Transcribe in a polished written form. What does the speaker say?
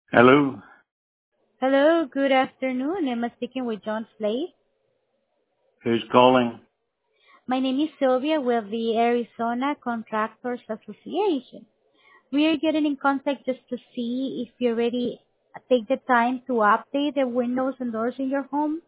Hello, Hello, good afternoon. I'm speaking with John Slade. who's calling? My name is Sylvia with the Arizona Contractors Association. We are getting in contact just to see if you already take the time to update the windows and doors in your home.